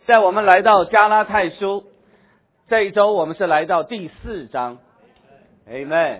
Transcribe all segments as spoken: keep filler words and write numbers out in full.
在我们来到加拉太书，这一周我们是来到第四章 ，Amen。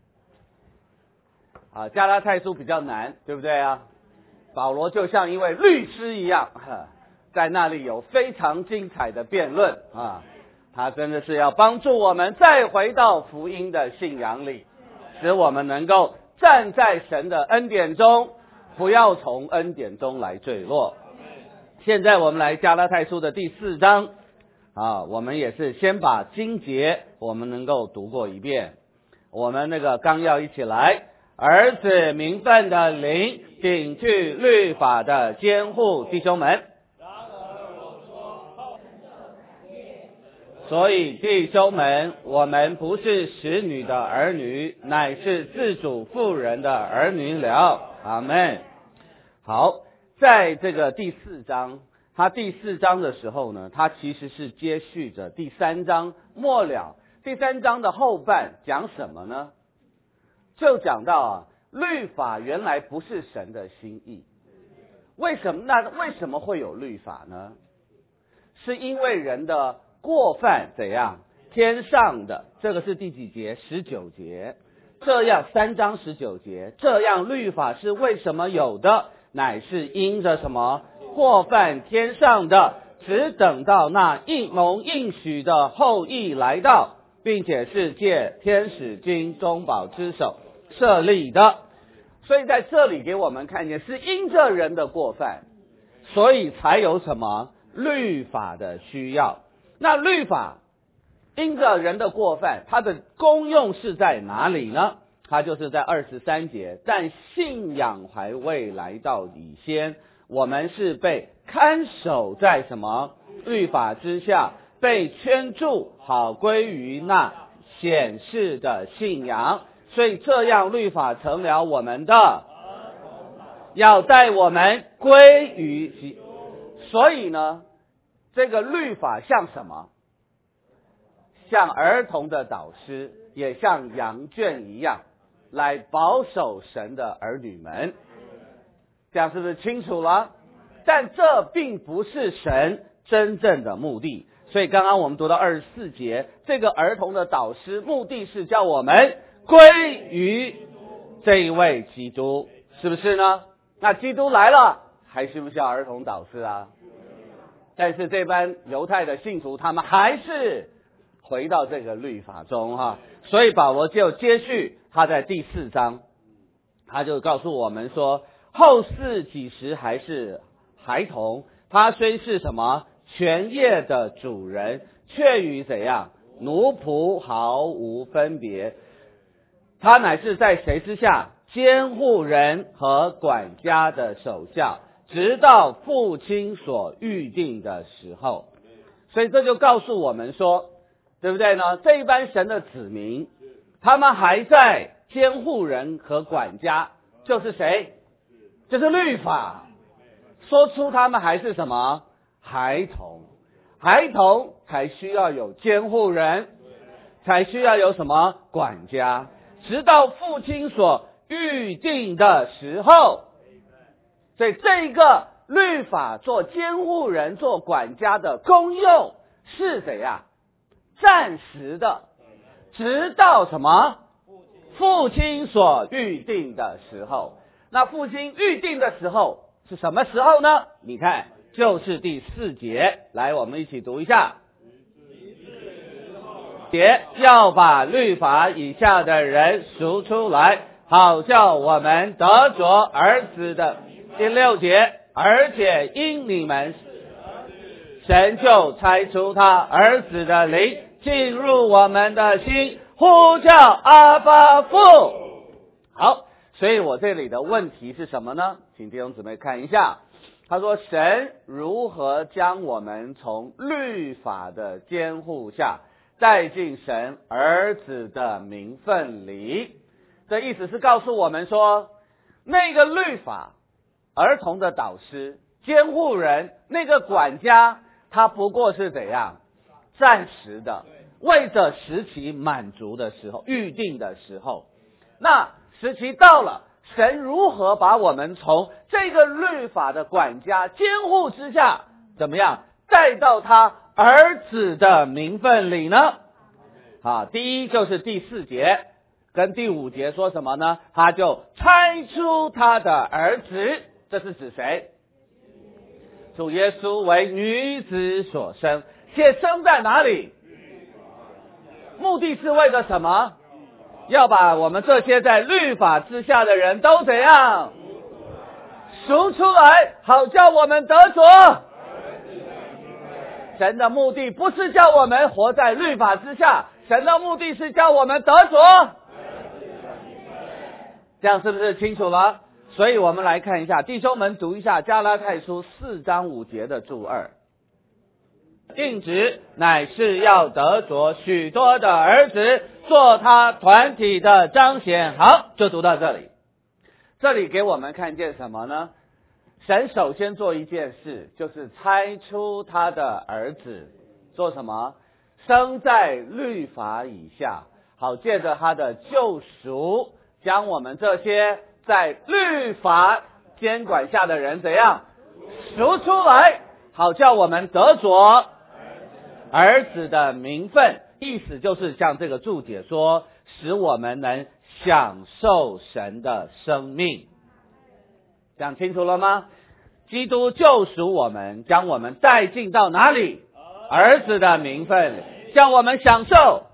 啊，加拉太书比较难，对不对啊？保罗就像一位律师一样，在那里有非常精彩的辩论啊，他真的是要帮助我们再回到福音的信仰里，使我们能够站在神的恩典中，不要从恩典中来坠落。现在我们来加拉太书的第四章啊，我们也是先把经节我们能够读过一遍。我们那个纲要一起来，儿子名分的灵顶拒律法的监护弟兄们，所以弟兄们，我们不是使女的儿女，乃是自主妇人的儿女了。阿们。好，在这个第四章，他第四章的时候呢，他其实是接续着第三章末了。第三章的后半讲什么呢？就讲到啊，律法原来不是神的心意。为什么？那为什么会有律法呢？是因为人的过犯怎样？天上的，这个是第几节？十九节。这样三章十九节，这样律法是为什么有的？乃是因着什么？过犯天上的，只等到那应蒙应许的后裔来到，并且是借天使经中保之手设立的。所以在这里给我们看见，是因着人的过犯，所以才有什么律法的需要。那律法因着人的过犯，它的功用是在哪里呢？它就是在二十三节，但信仰还未来到以先，我们是被看守在什么律法之下，被圈住，好归于那显示的信仰。所以这样律法成了我们的，要带我们归于。所以呢，这个律法像什么？像儿童的导师，也像羊圈一样，来保守神的儿女们。这样是不是清楚了？但这并不是神真正的目的。所以刚刚我们读到二十四节，这个儿童的导师目的是叫我们归于这一位基督，是不是呢？那基督来了，还需不需要儿童导师啊？但是这班犹太的信徒，他们还是回到这个律法中哈，所以保罗就接续他在第四章，他就告诉我们说，后嗣几时还是孩童，他虽是什么全业的主人，却与怎样奴仆毫无分别。他乃是在谁之下？监护人和管家的手下，直到父亲所预定的时候。所以这就告诉我们说，对不对呢？这一班神的子民，他们还在监护人和管家，就是谁？就是律法。说出他们还是什么？孩童。孩童才需要有监护人，才需要有什么？管家。直到父亲所预定的时候。所以这个律法做监护人、做管家的功用是怎样？暂时的，直到什么？父亲所预定的时候。那父亲预定的时候是什么时候呢？你看，就是第四节，来，我们一起读一下。节要把律法以下的人赎出来，好叫我们得着儿子的。第六节，而且因你们，神就差出他儿子的灵进入我们的心，呼叫阿爸父。好，所以我这里的问题是什么呢？请弟兄姊妹看一下，他说神如何将我们从律法的监护下带进神儿子的名分里。这意思是告诉我们说，那个律法，儿童的导师、监护人、那个管家，他不过是怎样？暂时的，为着时期满足的时候、预定的时候。那时期到了，神如何把我们从这个律法的管家、监护之下，怎么样带到他儿子的名分里呢？好，第一就是第四节跟第五节说什么呢？他就猜出他的儿子，这是指谁？主耶稣为女子所生，且生在哪里？目的是为了什么？要把我们这些在律法之下的人都怎样赎出来，好叫我们得着。神的目的不是叫我们活在律法之下，神的目的是叫我们得着。这样是不是清楚了？所以我们来看一下，弟兄们读一下加拉太书四章五节的注二。定旨乃是要得着许多的儿子，做他团体的彰显。好，就读到这里。这里给我们看见什么呢？神首先做一件事，就是猜出他的儿子做什么？生在律法以下，好借着他的救赎，将我们这些在律法监管下的人怎样赎出来，好叫我们得着儿子的名分。意思就是像这个注解说，使我们能享受神的生命。讲清楚了吗？基督救赎我们，将我们带进到哪里？儿子的名分里，将我们享受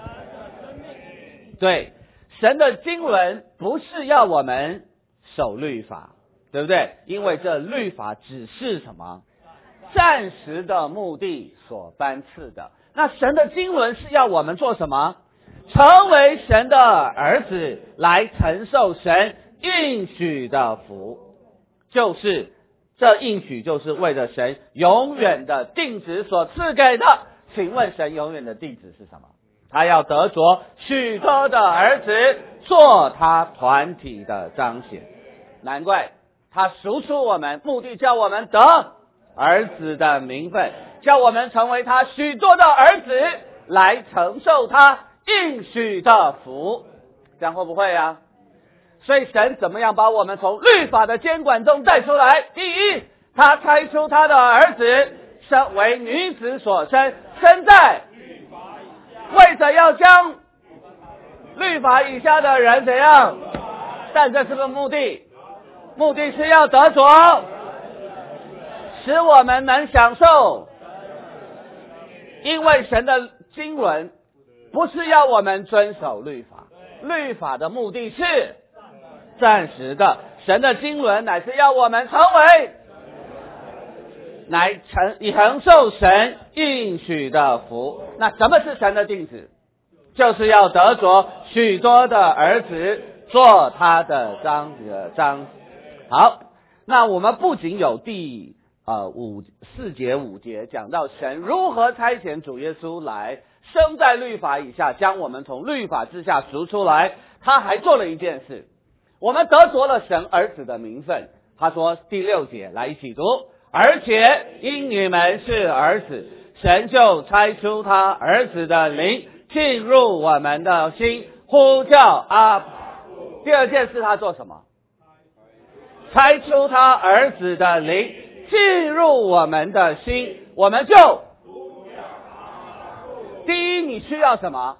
对，神的经纶不是要我们守律法，对不对？因为这律法只是什么？暂时的目的所颁赐的。那神的经纶是要我们做什么？成为神的儿子，来承受神应许的福。就是这应许就是为了神永远的定旨所赐给的。请问神永远的定旨是什么？他要得着许多的儿子，做他团体的彰显。难怪他赎出我们，目的叫我们得儿子的名分，叫我们成为他许多的儿子，来承受他应许的福。这样会不会啊？所以神怎么样把我们从律法的监管中带出来？第一，他猜出他的儿子生为女子所生，生在为着要将律法以下的人怎样？但这是个目的，目的是要得着，使我们能享受。因为神的经纶不是要我们遵守律法，律法的目的是暂时的，神的经纶乃是要我们成为来承承受神应许的福。那什么是神的定旨？就是要得着许多的儿子，做他的彰彰。好，那我们不仅有第呃五四节五节讲到神如何差遣主耶稣来生在律法以下，将我们从律法之下赎出来，他还做了一件事，我们得着了神儿子的名分。他说第六节，来一起读。而且因你们是儿子，神就差出他儿子的灵进入我们的心，呼叫啊。第二件事他做什么？差出他儿子的灵进入我们的心，我们就第一，你需要什么？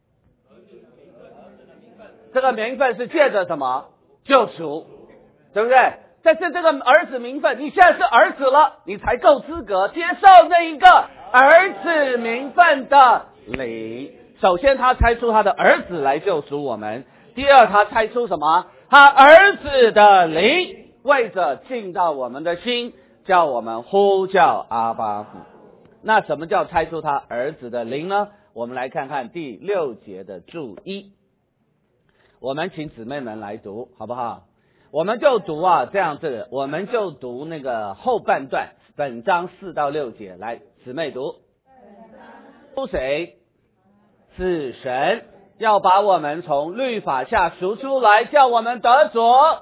这个名分是借着什么？救赎，对不对？但是这个儿子名分，你现在是儿子了，你才够资格接受那一个儿子名分的灵。首先他猜出他的儿子来救赎我们，第二他猜出什么？他儿子的灵为着进到我们的心，叫我们呼叫阿爸父。那什么叫猜出他儿子的灵呢？我们来看看第六节的注一，我们请姊妹们来读好不好？我们就读啊，这样子，我们就读那个后半段，本章四到六节，来，姊妹读。是谁？是神要把我们从律法下赎出来，叫我们得着。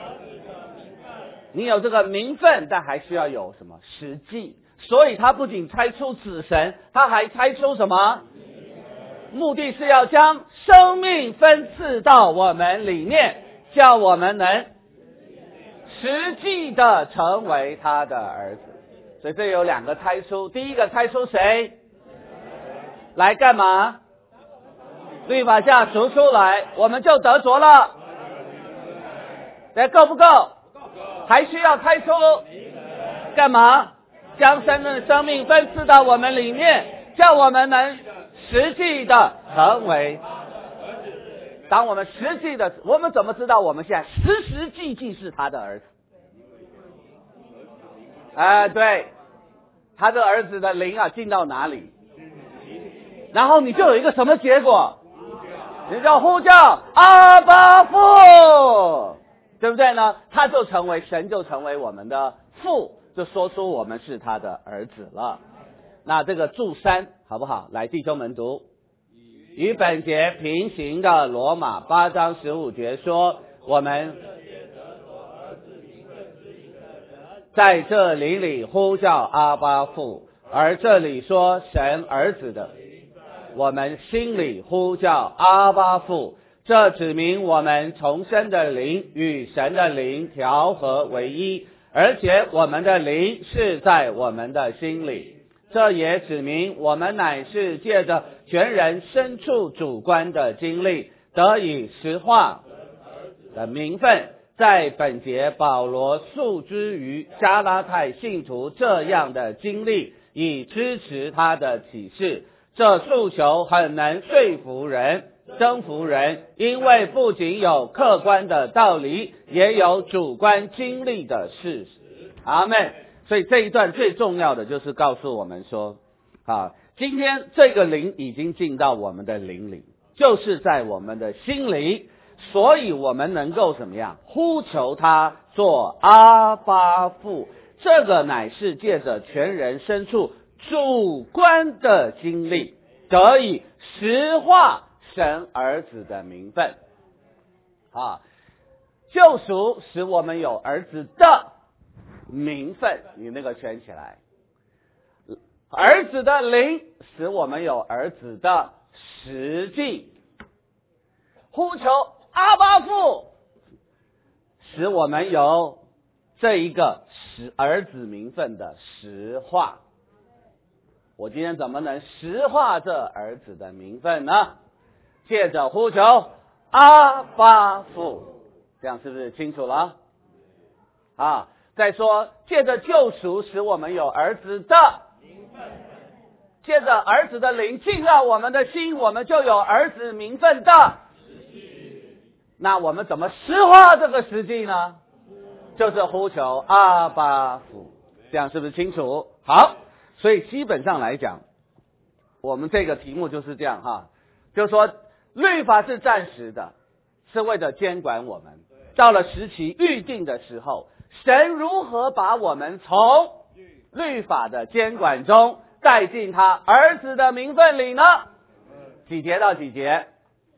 你有这个名分，但还需要有什么实际？所以他不仅猜出子神，他还猜出什么？目的是要将生命分赐到我们里面，叫我们能实际的成为他的儿子。 所以这有两个猜出，第一个猜出谁来干嘛？律法下赎出来，我们就得着了。这够不够？还需要猜出干嘛？将神的生命分赐到我们里面，叫我们能实际的成为。当我们实际的，我们怎么知道我们现在实实际际是他的儿子？哎、呃，对，他的儿子的灵啊进到哪里，然后你就有一个什么结果？你就呼叫阿爸父，对不对呢？他就成为神，就成为我们的父，就说出我们是他的儿子了。那这个注三好不好？来，弟兄们读。与本节平行的罗马八章十五节说，我们在这灵里呼叫阿爸父，而这里说神儿子的，我们心里呼叫阿爸父，这指明我们重生的灵与神的灵调和为一，而且我们的灵是在我们的心里。这也指明我们乃是借着全人深处主观的经历，得以实化的名分。在本节保罗诉之于加拉太信徒这样的经历，以支持他的启示。这诉求很能说服人、征服人，因为不仅有客观的道理，也有主观经历的事实。阿们。所以这一段最重要的就是告诉我们说，啊，今天这个灵已经进到我们的灵里，就是在我们的心里，所以我们能够怎么样呼求他做阿爸父，这个乃是借着全人深处主观的经历，得以实化神儿子的名分。啊，救赎使我们有儿子的名分，你那个圈起来。儿子的灵使我们有儿子的实际。呼求阿爸父使我们有这一个使儿子名分的实化。我今天怎么能实化这儿子的名分呢？借着呼求阿爸父，这样是不是清楚了？啊，再说借着救赎使我们有儿子的名分，借着儿子的灵进到我们的心，我们就有儿子名分的实际。那我们怎么实化这个实际呢？就是呼求阿爸父，这样是不是清楚？好，所以基本上来讲，我们这个题目就是这样哈，就是说律法是暂时的，是为了监管我们，到了时期预定的时候，神如何把我们从律法的监管中带进他儿子的名分里呢？几节到几节？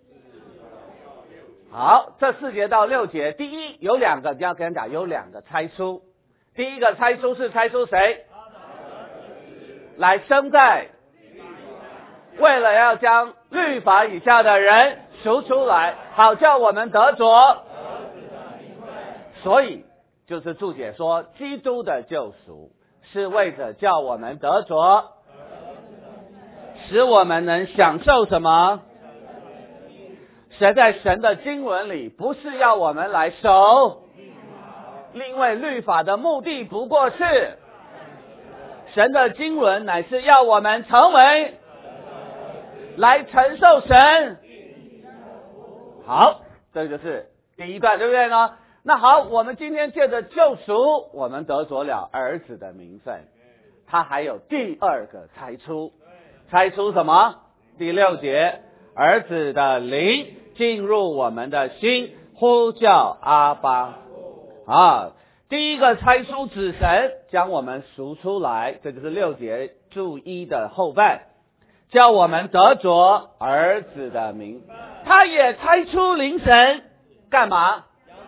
好，这四节到六节，第一有两个，你要跟人讲有两个猜出。第一个猜出是猜出谁？来生在，为了要将律法以下的人赎出来，好叫我们得着。所以就是注解说，基督的救赎是为着叫我们得着，使我们能享受什么？神在神的经文里不是要我们来守，因为律法的目的不过是神的经文乃是要我们成为来承受神。好，这就是第一段，对不对呢？那好，我们今天借着救赎，我们得着了儿子的名分。他还有第二个猜出，猜出什么？第六节，儿子的灵进入我们的心，呼叫阿爸。啊，第一个猜出子神将我们赎出来，这就是六节注一的后半，叫我们得着儿子的名。他也猜出灵神干嘛？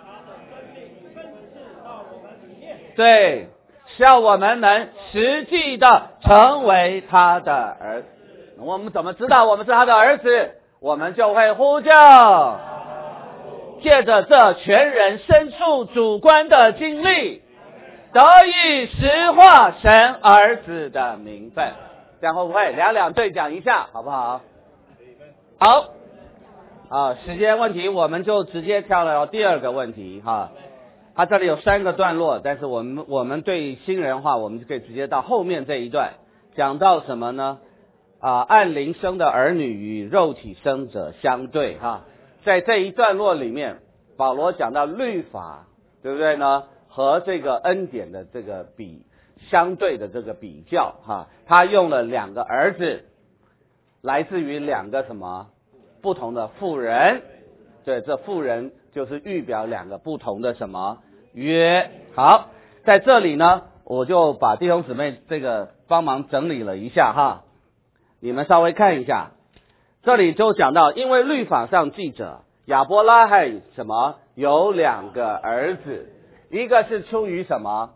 对，是要我们能实际的成为他的儿子。我们怎么知道我们是他的儿子？我们就会呼叫，借着这全人深处主观的经历， 得以实化神儿子的名分。这样会不会两两对讲一下，好不好？好，啊，时间问题我们就直接跳到第二个问题哈。它这里有三个段落，但是我们我们对新人的话，我们就可以直接到后面这一段，讲到什么呢？啊，按灵生的儿女与肉体生者相对哈，在这一段落里面，保罗讲到律法，对不对呢？和这个恩典的这个比相对的这个比较哈，他用了两个儿子，来自于两个什么不同的妇人，对，这妇人就是预表两个不同的什么约。好，在这里呢，我就把弟兄姊妹这个帮忙整理了一下哈。你们稍微看一下，这里就讲到，因为律法上记着亚伯拉罕什么有两个儿子，一个是出于什么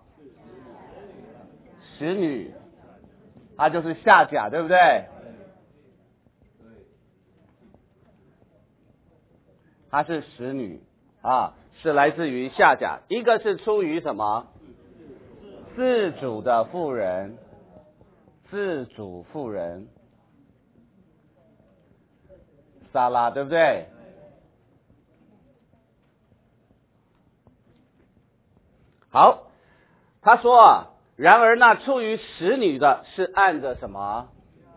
使女，他就是夏甲，对不对？他是使女啊，是来自于夏甲。一个是出于什么自主的妇人，自主妇人撒拉，对不对？好，他说啊，然而那出于使女的是按着什么？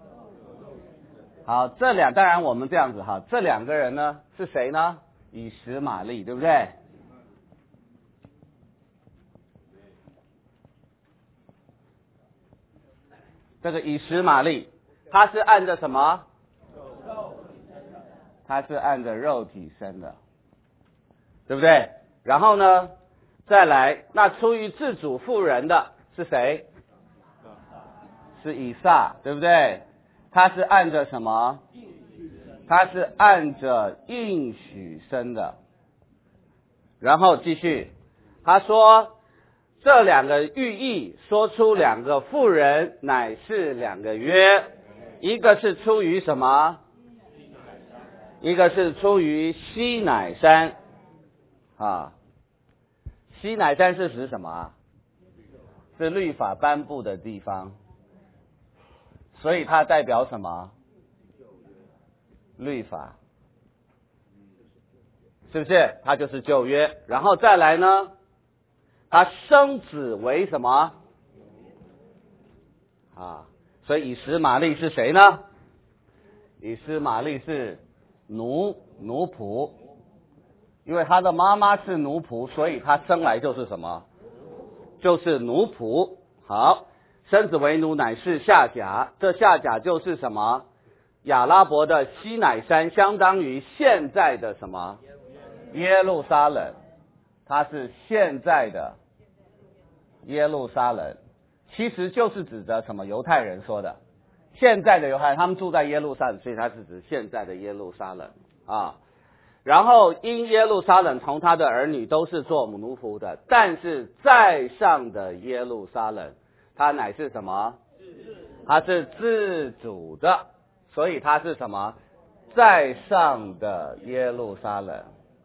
好，这两当然我们这样子哈，这两个人呢是谁呢？以实玛利，对不对？这个以实玛利，他是按着什么？他是按着肉体生的，对不对？然后呢，再来，那出于自主妇人的是谁？是以撒，对不对？他是按着什么？他是按着应许生的。然后继续，他说这两个寓意说出两个妇人乃是两个约，一个是出于什么？一个是出于西乃山啊。西乃山是指什么啊？是律法颁布的地方，所以它代表什么？律法，是不是？它就是旧约。然后再来呢，它生子为什么啊？所以以实玛利是谁呢？以实玛利是奴奴仆，因为他的妈妈是奴仆，所以他生来就是什么？就是奴仆。好，生子为奴乃是夏甲，这夏甲就是什么？亚拉伯的西乃山，相当于现在的什么？耶路撒冷，它是现在的耶路撒冷，其实就是指着什么？犹太人说的，现在的犹太人，他们住在耶路撒冷，所以它是指现在的耶路撒冷啊。然后因耶路撒冷从他的儿女都是做奴仆的，但是在上的耶路撒冷，他乃是什么？他是自主的，所以他是什么？在上的耶路撒冷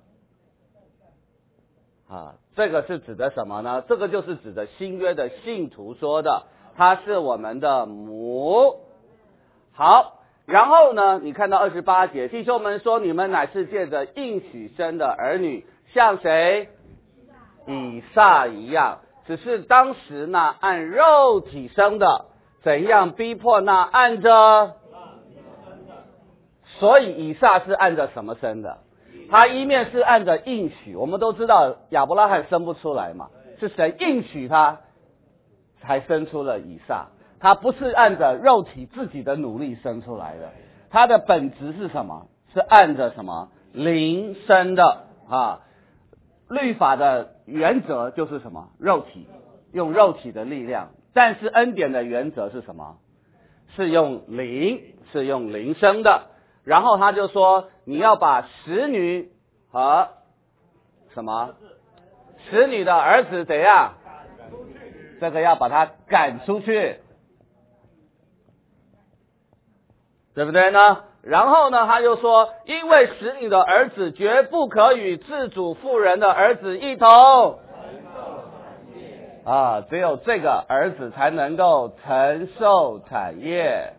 啊，这个是指的什么呢？这个就是指的新约的信徒说的，他是我们的母。好，然后呢，你看到二十八节，弟兄们说，你们乃是借着应许生的儿女，像谁？以撒一样，只是当时那按肉体生的，怎样逼迫那按着？所以以撒是按着什么生的？他一面是按着应许，我们都知道亚伯拉罕生不出来嘛，是神应许他才生出了以撒，他不是按着肉体自己的努力生出来的，他的本质是什么？是按着什么？灵生的啊。律法的原则就是什么？肉体，用肉体的力量，但是恩典的原则是什么？是用灵，是用灵生的。然后他就说，你要把使女和什么使女的儿子怎样？这个要把他赶出去，对不对呢？然后呢，他又说，因为使女的儿子绝不可与自主妇人的儿子一同。 啊，只有这个儿子才能够承受产业。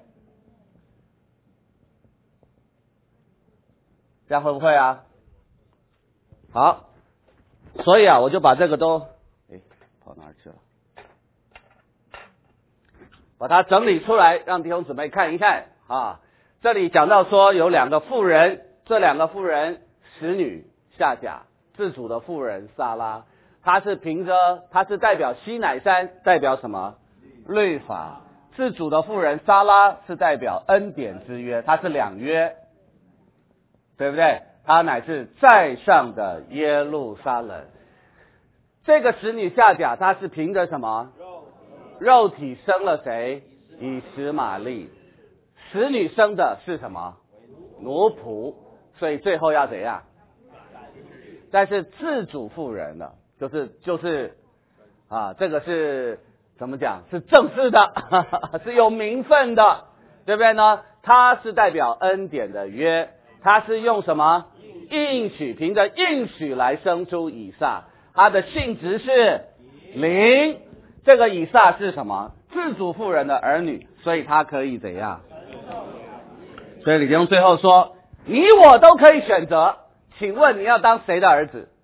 这样会不会啊？好，所以啊，我就把这个都，哎，跑哪儿去了？把它整理出来，让弟兄姊妹看一看啊。这里讲到说有两个妇人，这两个妇人使女夏甲，自主的妇人撒拉，她是凭着，她是代表西乃山，代表什么？律法。自主的妇人撒拉是代表恩典之约，她是两约，对不对？她乃是在上的耶路撒冷。这个使女夏甲，她是凭着什么？肉体生了谁？以实玛利。使女生的是什么？奴仆。所以最后要怎样？但是自主妇人的，就是就是啊，这个是怎么讲？是正式的，是有名分的，对不对呢？它是代表恩典的约，它是用什么？应许，凭着应许来生出以撒，它的性质是灵。这个以撒是什么？自主妇人的儿女，所以他可以怎样？所以李弟兄最后说，你我都可以选择，请问你要当谁的儿子？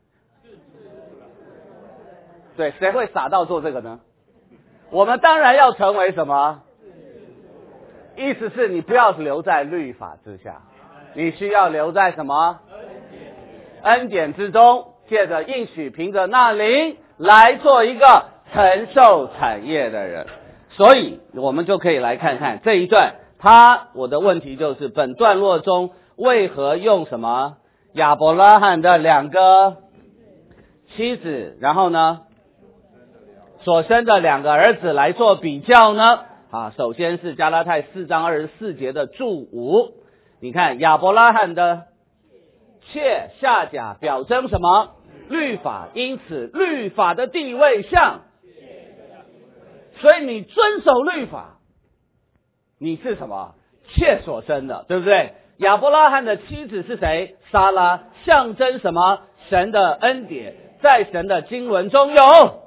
对，谁会傻到做这个呢？我们当然要成为什么？意思是你不要留在律法之下，你需要留在什么？恩典之中，借着应许，凭着那灵来做一个承受产业的人。所以我们就可以来看看这一段，他我的问题就是本段落中为何用什么亚伯拉罕的两个妻子，然后呢所生的两个儿子来做比较呢？啊，首先是加拉太四章二十四节的注五，你看亚伯拉罕的妾夏甲表征什么？律法，因此律法的地位像，所以你遵守律法，你是什么？妾所生的，对不对？亚伯拉罕的妻子是谁？撒拉，象征什么？神的恩典，在神的经文中有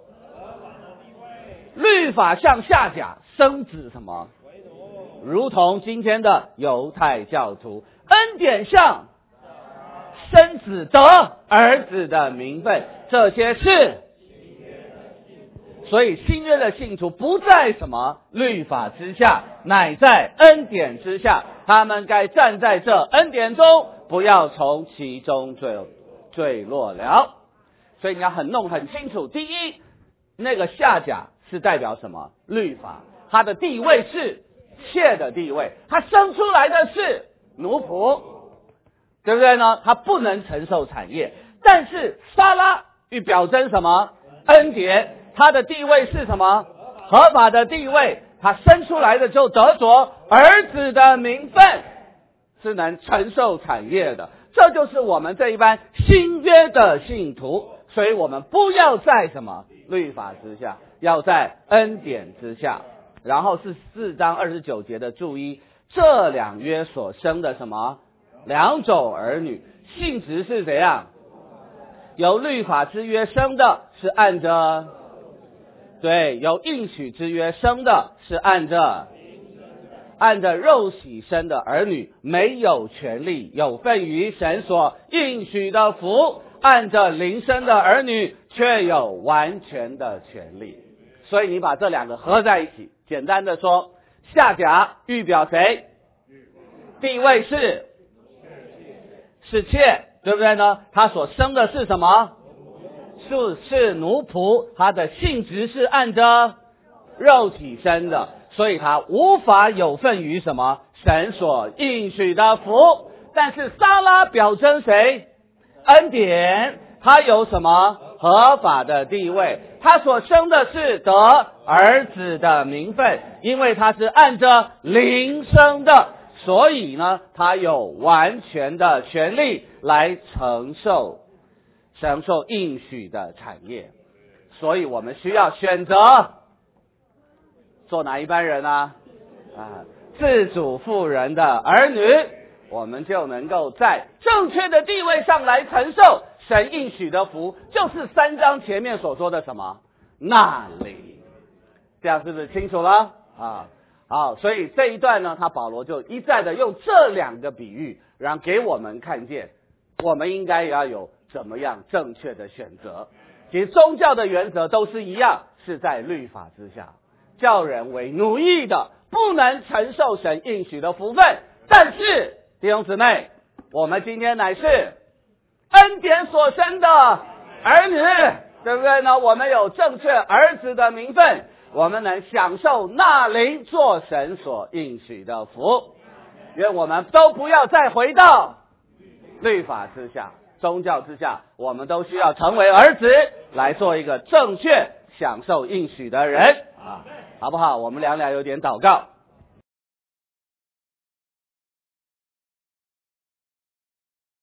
律法像夏甲生子什么？如同今天的犹太教徒，恩典像生子得儿子的名分，这些是，所以新约的信徒不在什么律法之下，乃在恩典之下，他们该站在这恩典中，不要从其中坠坠落了。所以你要很弄很清楚，第一，那个夏甲是代表什么？律法，他的地位是妾的地位，他生出来的是奴仆，对不对呢？他不能承受产业。但是撒拉欲表征什么？恩典，他的地位是什么？合法的地位，他生出来的就得着儿子的名分，是能承受产业的。这就是我们这一班新约的信徒，所以我们不要在什么律法之下，要在恩典之下。然后是四章二十九节的注意，这两约所生的什么两种儿女，性质是怎样？由律法之约生的是按着，对，由应许之约生的是按着按着肉体生的儿女，没有权利有份于神所应许的福；按着灵生的儿女却有完全的权利。所以你把这两个合在一起，简单的说，夏甲预表谁？地位是是妾，对不对呢？他所生的是什么？是是奴仆，他的性质是按着肉体生的，所以他无法有份于什么神所应许的福。但是撒拉表征谁？恩典，他有什么合法的地位？他所生的是得儿子的名分，因为他是按着灵生的，所以呢，他有完全的权利来承受承受应许的产业。所以我们需要选择做哪一班人啊？啊，自主妇人的儿女，我们就能够在正确的地位上来承受神应许的福，就是三章前面所说的什么？ 那里。这样是不是清楚了啊？好，所以这一段呢，他保罗就一再的用这两个比喻，让给我们看见，我们应该也要有怎么样正确的选择。其实宗教的原则都是一样，是在律法之下，叫人为奴役的，不能承受神应许的福分。但是弟兄姊妹，我们今天乃是恩典所生的儿女，对不对呢？我们有正确儿子的名分，我们能享受那灵做神所应许的福。愿我们都不要再回到律法之下，宗教之下，我们都需要成为儿子，来做一个正确享受应许的人啊，好不好？我们两俩有点祷告。